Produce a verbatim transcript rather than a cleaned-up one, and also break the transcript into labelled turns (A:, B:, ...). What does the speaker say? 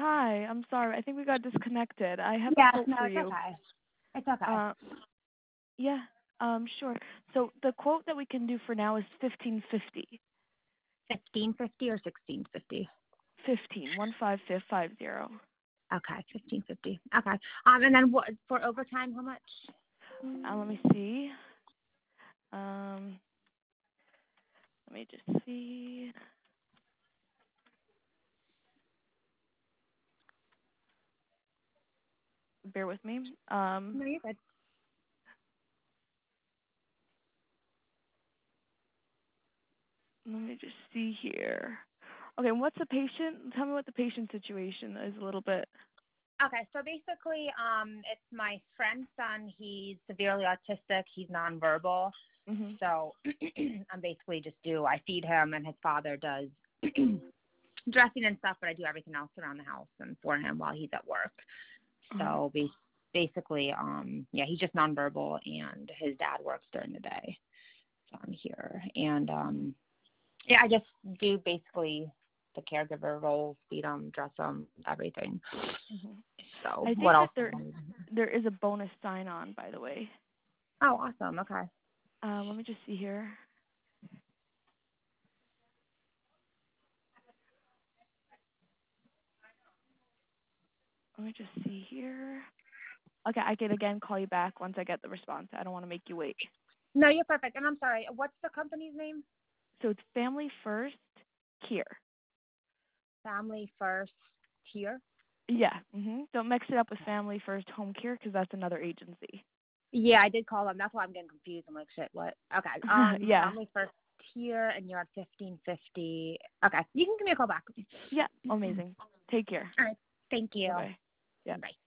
A: hi. I'm sorry. I think we got disconnected. I have a
B: Yes,
A: quote
B: no,
A: for
B: it's
A: you.
B: okay. It's okay.
A: Uh, yeah. Um, sure. So the quote that we can do for now is fifteen fifty.
B: Fifteen fifty or sixteen fifty?
A: Fifteen. One five five five zero.
B: Okay, fifteen fifty. Okay. Um, and then what for overtime? How much?
A: Uh, let me see. Um, let me just see. Bear with me. Um,
B: No, you're good.
A: let me just see here. Okay, what's the patient? Tell me what the patient situation is a little bit.
B: Okay, so basically, um, it's my friend's son. He's severely autistic. He's nonverbal.
A: Mhm.
B: So I'm basically just do I feed him, and his father does dressing and stuff, but I do everything else around the house and for him while he's at work.
A: Uh-huh.
B: So ba- basically, um, yeah, he's just nonverbal, and his dad works during the day. So I'm here, and um, yeah, I just do basically the caregiver role, feed him, dress him, everything.
A: Mhm.
B: So
A: I
B: what
A: think that
B: else?
A: there there is a bonus sign on, by the way.
B: Oh, awesome. Okay.
A: Um, let me just see here. Let me just see here. Okay, I can again call you back once I get the response. I don't want to make you wait.
B: No, you're perfect. And I'm sorry, what's the company's name?
A: So it's Family First Care.
B: Family First Tier.
A: Yeah. Mhm. Don't mix it up with Family First Home Care because that's another agency.
B: Yeah, I did call them. That's why I'm getting confused. I'm like, shit, what? Okay. Um,
A: Yeah.
B: Family First Tier, and you're at fifteen fifty. Okay, you can give me a call back.
A: Yeah. Amazing. Take care.
B: All right. Thank you.
A: Bye bye. Yeah.
B: Bye.